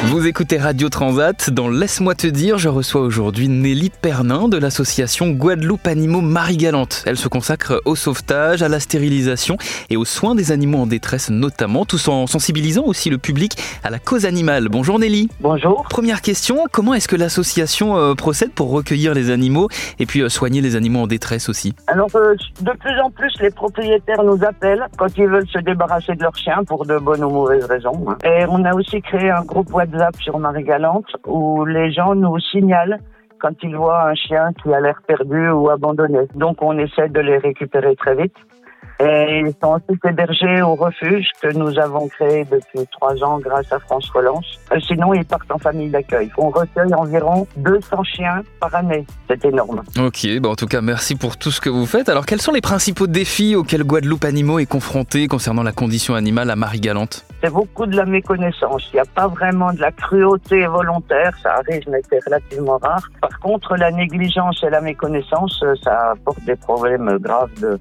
Vous écoutez Radio Transat. Dans Laisse-moi te dire, je reçois aujourd'hui Nelly Pernin de l'association Guadeloupe Animaux Marie-Galante. Elle se consacre au sauvetage, à la stérilisation et aux soins des animaux en détresse notamment, tout en sensibilisant aussi le public à la cause animale. Bonjour Nelly. Bonjour. Première question, comment est-ce que l'association procède pour recueillir les animaux et puis soigner les animaux en détresse aussi? Alors de plus en plus les propriétaires nous appellent quand ils veulent se débarrasser de leurs chiens pour de bonnes ou mauvaises raisons. Et on a aussi créé un groupe WhatsApp sur Marie-Galante où les gens nous signalent quand ils voient un chien qui a l'air perdu ou abandonné. Donc on essaie de les récupérer très vite. Et ils sont ensuite hébergés au refuge que nous avons créé depuis 3 ans grâce à France Relance. Sinon, ils partent en famille d'accueil. On recueille environ 200 chiens par année. C'est énorme. Ok, en tout cas, merci pour tout ce que vous faites. Alors, quels sont les principaux défis auxquels Guadeloupe Animaux est confronté concernant la condition animale à Marie-Galante? C'est beaucoup de la méconnaissance. Il n'y a pas vraiment de la cruauté volontaire. Ça arrive, mais c'est relativement rare. Par contre, la négligence et la méconnaissance, ça apporte des problèmes graves de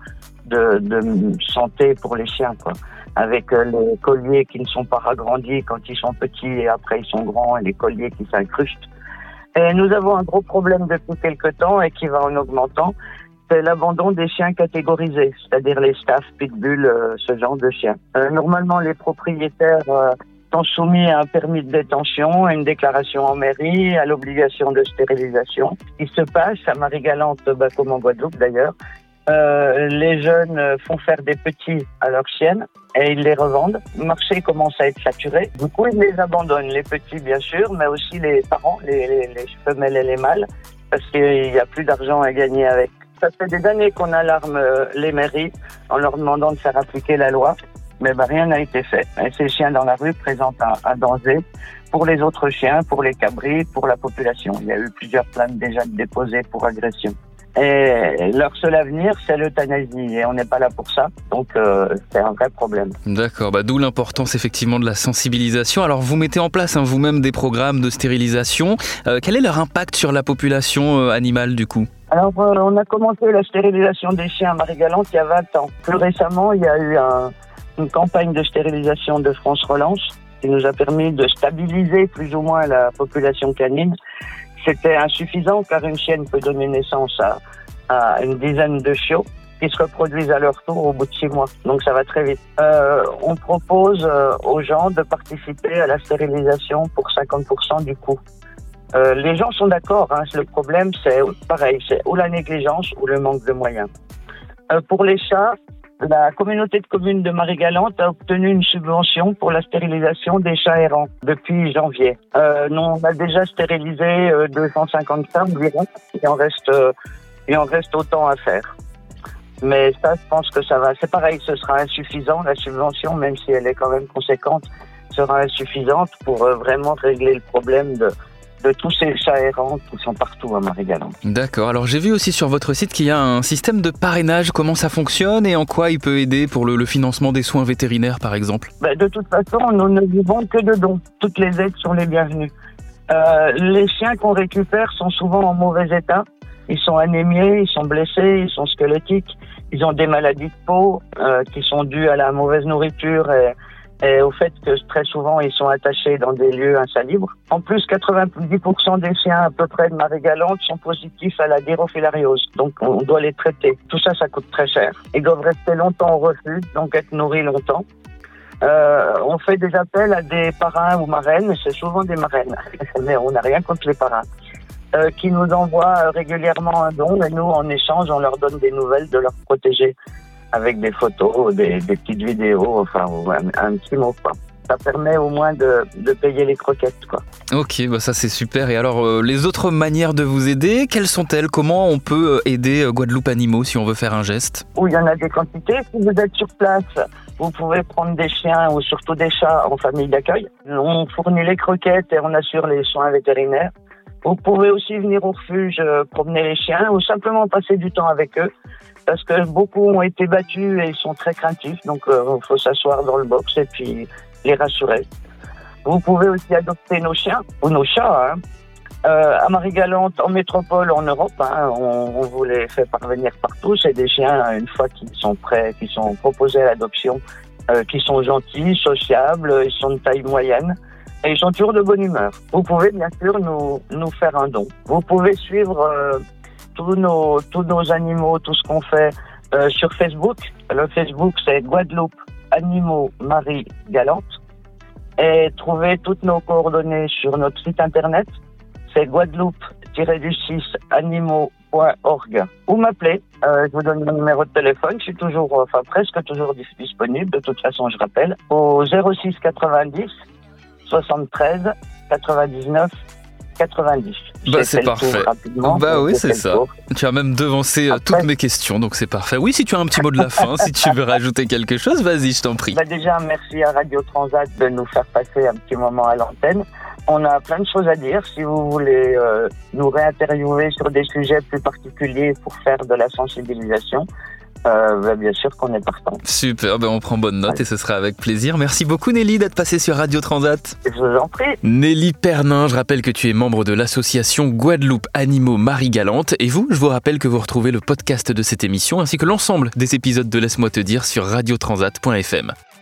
santé pour les chiens, quoi. Avec les colliers qui ne sont pas ragrandis quand ils sont petits et après ils sont grands, et les colliers qui s'incrustent. Et nous avons un gros problème depuis quelque temps et qui va en augmentant, c'est l'abandon des chiens catégorisés, c'est-à-dire les staffs, pitbulls, ce genre de chiens. Normalement, les propriétaires sont soumis à un permis de détention, à une déclaration en mairie, à l'obligation de stérilisation. Il se passe à Marie-Galante, comme en Guadeloupe d'ailleurs, les jeunes font faire des petits à leurs chiennes et ils les revendent. Le marché commence à être saturé. Du coup, ils les abandonnent, les petits bien sûr, mais aussi les parents, les femelles et les mâles, parce qu'il n'y a plus d'argent à gagner avec. Ça fait des années qu'on alarme les mairies en leur demandant de faire appliquer la loi, mais rien n'a été fait. Et ces chiens dans la rue présentent un danger pour les autres chiens, pour les cabris, pour la population. Il y a eu plusieurs plaintes déjà déposées pour agression. Et leur seul avenir, c'est l'euthanasie. Et on n'est pas là pour ça. Donc, c'est un vrai problème. D'accord. D'où l'importance, effectivement, de la sensibilisation. Alors, vous mettez en place, vous-même, des programmes de stérilisation. Quel est leur impact sur la population animale, du coup? Alors, on a commencé la stérilisation des chiens à Marie-Galante il y a 20 ans. Plus récemment, il y a eu une campagne de stérilisation de France Relance qui nous a permis de stabiliser plus ou moins la population canine. C'était insuffisant car une chienne peut donner naissance à une dizaine de chiots qui se reproduisent à leur tour au bout de 6 mois. Donc ça va très vite. On propose aux gens de participer à la stérilisation pour 50% du coût. Les gens sont d'accord, le problème c'est pareil, c'est ou la négligence ou le manque de moyens. Pour les chats, la communauté de communes de Marie-Galante a obtenu une subvention pour la stérilisation des chats errants depuis janvier. Nous, on a déjà stérilisé 250 chats environ. Il en reste autant à faire. Mais ça, je pense que ça va. C'est pareil, ce sera insuffisant. La subvention, même si elle est quand même conséquente, sera insuffisante pour vraiment régler le problème de tous ces chats errants qui sont partout à Marie-Galante. D'accord. Alors j'ai vu aussi sur votre site qu'il y a un système de parrainage. Comment ça fonctionne et en quoi il peut aider pour le financement des soins vétérinaires, par exemple? De toute façon, nous ne vivons que de dons. Toutes les aides sont les bienvenues. Les chiens qu'on récupère sont souvent en mauvais état. Ils sont anémiés, ils sont blessés, ils sont squelettiques. Ils ont des maladies de peau qui sont dues à la mauvaise nourriture et au fait que très souvent ils sont attachés dans des lieux insalubres. En plus, 90% des chiens à peu près de Marie-Galante sont positifs à la dérophilariose. Donc on doit les traiter. Tout ça, ça coûte très cher. Ils doivent rester longtemps au refuge, donc être nourris longtemps. On fait des appels à des parrains ou marraines, c'est souvent des marraines, mais on n'a rien contre les parrains, qui nous envoient régulièrement un don et nous, en échange, on leur donne des nouvelles de leurs protégés. Avec des photos, des petites vidéos, un petit mot, quoi. Ça permet au moins de payer les croquettes, quoi. Ok, ça c'est super. Et alors, les autres manières de vous aider, quelles sont-elles? Comment on peut aider Guadeloupe Animaux si on veut faire un geste? Il y en a des quantités. Si vous êtes sur place, vous pouvez prendre des chiens ou surtout des chats en famille d'accueil. On fournit les croquettes et on assure les soins vétérinaires. Vous pouvez aussi venir au refuge promener les chiens ou simplement passer du temps avec eux. Parce que beaucoup ont été battus et ils sont très craintifs. Donc, il faut s'asseoir dans le box et puis les rassurer. Vous pouvez aussi adopter nos chiens ou nos chats. À Marie-Galante, en métropole, en Europe, on vous les fait parvenir partout. C'est des chiens, une fois qu'ils sont prêts, qui sont proposés à l'adoption, qui sont gentils, sociables, ils sont de taille moyenne. et ils sont toujours de bonne humeur. Vous pouvez bien sûr nous faire un don. Vous pouvez suivre tous nos animaux, tout ce qu'on fait sur Facebook. Le Facebook, c'est Guadeloupe Animaux Marie Galante. Et trouver toutes nos coordonnées sur notre site internet. C'est Guadeloupe-6 animaux.org. Ou m'appeler. Je vous donne mon numéro de téléphone. Je suis toujours, presque toujours disponible. De toute façon, je rappelle. Au 06 90 73 99 90. C'est parfait. Oui, c'est ça. Tu as même devancé toutes mes questions, donc c'est parfait. Oui, si tu as un petit mot de la fin, si tu veux rajouter quelque chose, vas-y, je t'en prie. Déjà, merci à Radio Transat de nous faire passer un petit moment à l'antenne. On a plein de choses à dire. Si vous voulez nous réinterviewer sur des sujets plus particuliers pour faire de la sensibilisation, bien sûr qu'on est partant. Super, on prend bonne note et ce sera avec plaisir. Merci beaucoup Nelly d'être passée sur Radio Transat. Je vous en prie. Nelly Pernin, je rappelle que tu es membre de l'association Guadeloupe Animaux Marie Galante. Et vous, je vous rappelle que vous retrouvez le podcast de cette émission ainsi que l'ensemble des épisodes de Laisse-moi te dire sur radiotransat.fm.